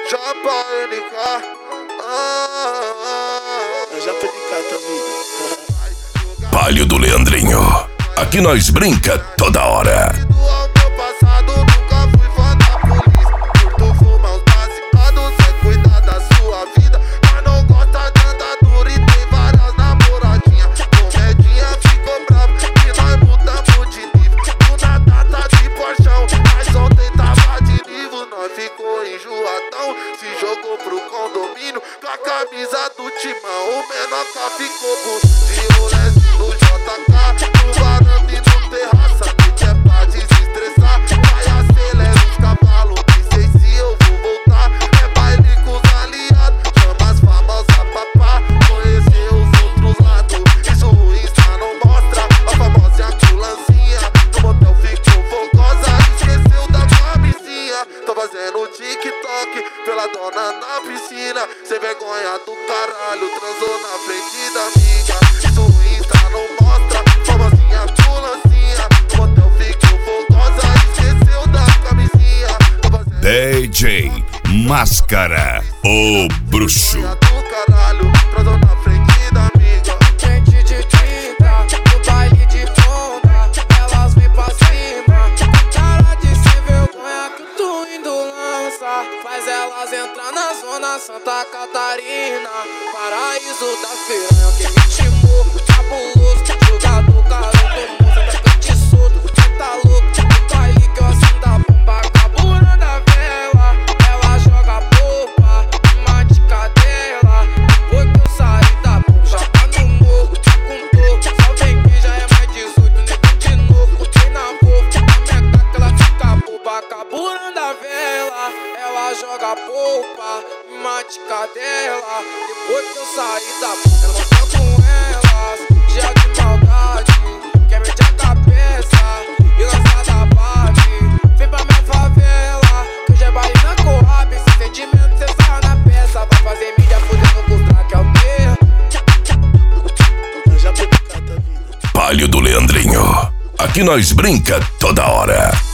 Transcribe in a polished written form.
Japa NK. Japa NK também. Palio do Leandrinho. Aqui nós brinca toda hora. Se jogou pro condomínio com a camisa do Timão. O Menoca ficou bonzinho, do JK, no varanda e no terraça. Noite é pra desestressar, vai acelera os cavalos. Nem sei se eu vou voltar. É baile com os aliados, chama as famosas papá. Conhecer os outros lados, isso o Insta não mostra. A famosa culancinha, no motel ficou fogosa. Esqueceu da camisinha, tô fazendo TikTok pela dona na piscina, sem vergonha do caralho, transou na frente da amiga. Isso o Insta não mostra, famosinha culancinha, no motel ficou fogosa, esqueceu da camisinha. DJ Máscara, o bruxo. Do caralho, transou na frente da amiga. Frente de 30, no baile de ponta, elas vêm pra cima. Cara de sem vergonha que o Twindo lança, faz elas entrar na zona Santa Catarina, paraíso das piranha que ritmo cabuloso, jogador caroto, moça atacante solto, tá louco, no baile que eu acendo a bomba, carburando a vela, ela joga polpa, uma de cadela, depois que eu saí da bomba, já tá no morro, tá com dor, só vem que já é mais 18, nego de novo, tem na boca, na minha caca ela fica boba, carburando a vela, ela joga polpa, uma de cadela, depois que eu saí da boca, ela tá com elas, dia de maldade, quer meter a cabeça e lançar da base, vem pra minha favela, que hoje é baile na Coab, esse sentimento cê sai na peça, vai fazer mídia fudendo com os track, é o quê? Japa NK também. Palio do Leandrinho. Aqui nós brinca toda hora.